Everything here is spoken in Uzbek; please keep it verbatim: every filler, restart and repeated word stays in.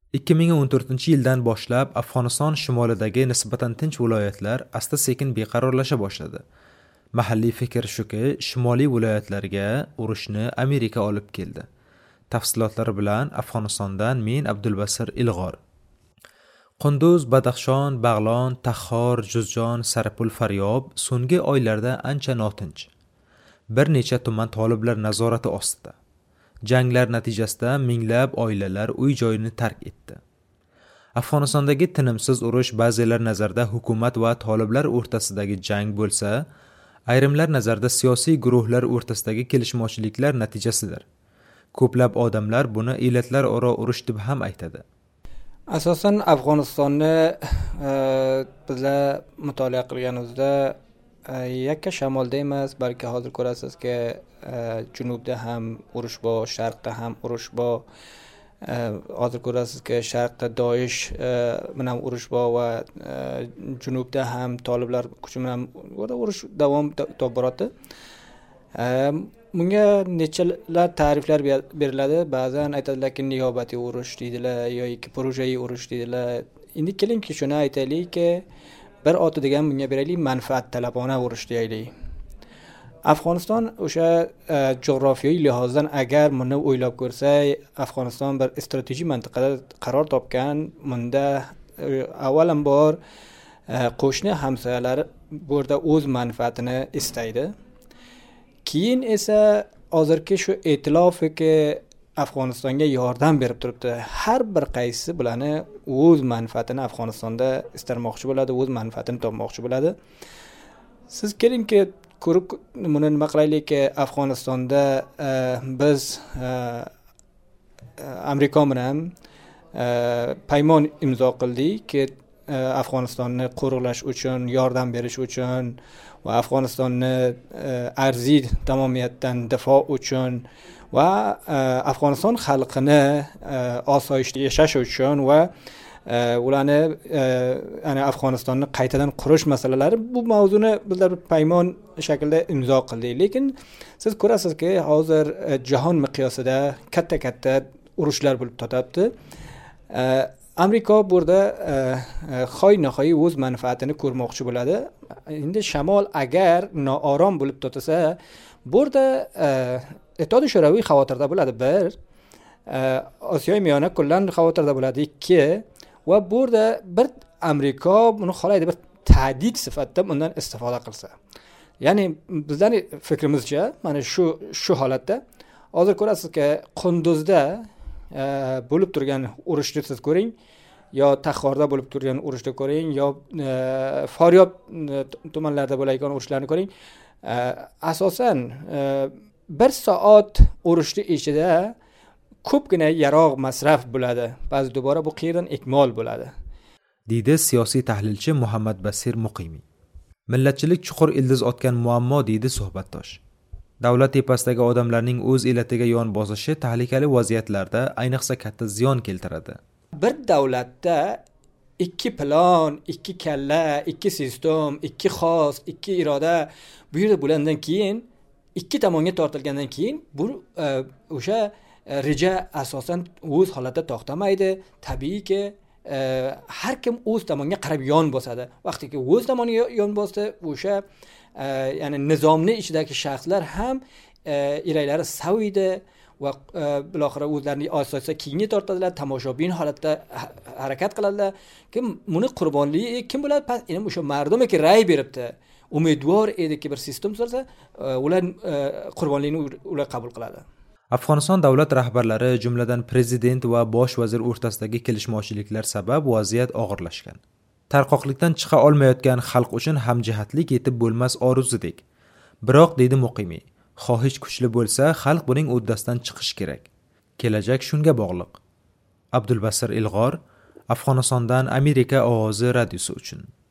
ikki ming o'n to'rtinchi yildan boshlab Afg'oniston shimolidagi nisbatan tinch viloyatlar asta-sekin beqarorlasha boshladi. Mahalliy fikr shuki, shimoliy viloyatlarga urushni Amerika olib keldi. Tafsilotlari bilan Afg'onistondan men Abdulbasir Ilg'or. Qunduz, Badaxshon, Bag'lon, Taxxor, Juzjon, Saripul Faryob so'nggi oylarda ancha notinch. Bir necha tuman toliblar nazorati ostida. Janglar natijasida minglab oilalar uy-joyini tark etdi. Afg'onistondagi tinimsiz urush ba'zilar nazarda hukumat va toliblar o'rtasidagi jang bo'lsa, ayrimlar nazarda siyosiy guruhlar o'rtasidagi kelishmovchiliklar natijasidir. Ko'plab odamlar buni illatlar aro urush deb ham aytadi. Asosan Afg'onistonni bizlar mutolaa qilganimizda yakka shamolda emas, balki hozir ko'rasizki, junubda ham urush bor, sharqda ham urush bor. Hozir ko'rasizki, sharqda Doish bilan urush bor va junubda ham toliblar kuchi bilan urush davom etib boradi. Bunga nechalar ta'riflar beriladi. Ba'zan aytadilarki, niyobatiy urush deydilar yoki projeyi urush deydilar. Endi kelinki shuni aytaylikki, bir oti degan bunga beraylik, manfaat talabona urush deyaylik. Afg'oniston o'sha jo'g'rofiyaviy lihozdan agar buni o'ylab ko'rsak, Afg'oniston bir strategik mintaqada qaror topgan. Bunda avvalambor qo'shni hamsoyalari bu yerda o'z manfaatini istaydi. Keyin esa hozirgi shu e'tilofiki Afg'onistonga yordam berib turibdi. Har bir qaysi bularni o'z manfaatini Afg'onistonda istarmoqchi bo'ladi, o'z manfaatini topmoqchi bo'ladi. Siz kelingki ko'rib buni nima qilaylikki, Afg'onistonda biz Amerika bilan paymon imzo qildikki, Afg'onistonni qo'riqlash uchun, yordam berish uchun va Afg'onistonni arziy tamomiyatdan difo uchun va Afg'oniston xalqini osoyishta yashash uchun va ularni ana Afg'onistonni qaytadan qurish masalalari, bu mavzuni bizlar paymon shaklda imzo qildik. Lekin siz ko'rasizki, hozir jahon miqyosida katta-katta urushlar bo'lib to'xtabdi. Amerika burada xoy-nahoy o'z manfaatini ko'rmoqchi bo'ladi. Endi shamol agar noorom bo'lib to'tasa, burada Ittihod Sho'roviy xavotirda bo'ladi. Bir, Osiyo miyona kullan xavotirda bo'ladi. Ikki, va burada bir Amerika buni xohlaydi bir tahdid sifatida bundan istifoda qilsa. Ya'ni bizning fikrimizcha, mana shu shu holatda hozir ko'rasizki, Qunduzda bo'lib turgan urushni siz ko'ring, yo Taxxorda bo'lib turgan urushni ko'ring, yo Faryob tumanlarida bo'layotgan urushlarni ko'ring. Asosan bir soat urushni ichida ko'pgina yarog' masraf bo'ladi. Ba'zi dubora bu qayerdan ikmol bo'ladi, deydi siyosiy tahlilchi Muhammad Basir Muqimiy. Millatchilik chuqur ildiz otgan muammo, deydi suhbatdosh. Davlat tepasidagi odamlarning o'z elatiga yon bosishi tahlikali vaziyatlarda ayniqsa katta ziyon keltiradi. Bir davlatda ikki plan, ikki kalla, ikki sistem, ikki xos, ikki iroda bu yerda bo'landan keyin, ikki tomonga tortilgandan keyin bu o'sha reja asosan o'z holatda to'xtamaydi. Tabiiyki har kim o'z tomoniga qarab yon bosadi. Vaqtiki o'z tomoniga yon bosdi, o'sha ya'ni nizomni ichidagi shaxslar ham iraklari saviydi va biloxira o'zlarining asosan keyinga tortadilar, tomoshabin holatda harakat qiladilar. Kim buni qurbonligi kim bo'ladi? Pas endi o'sha mardumki ray beribdi, umidvor ediki bir sistem tuzilsa, ular qurbonlikni ular qabul qiladi. Afg'oniston davlat rahbarlari, jumladan prezident va bosh vazir o'rtasidagi kelishmovchiliklar sabab vaziyat og'irlashgan. Tarqoqlikdan chiqa olmayotgan xalq uchun hamjihatlik yetib bo'lmas orzudek. Biroq, deydi Muqimiy, xohish kuchli bo'lsa, xalq buning uddasidan chiqish kerak. Kelajak shunga bog'liq. Abdulbasir Ilg'or, Afg'onistondan Amerika ovozi radiosi uchun.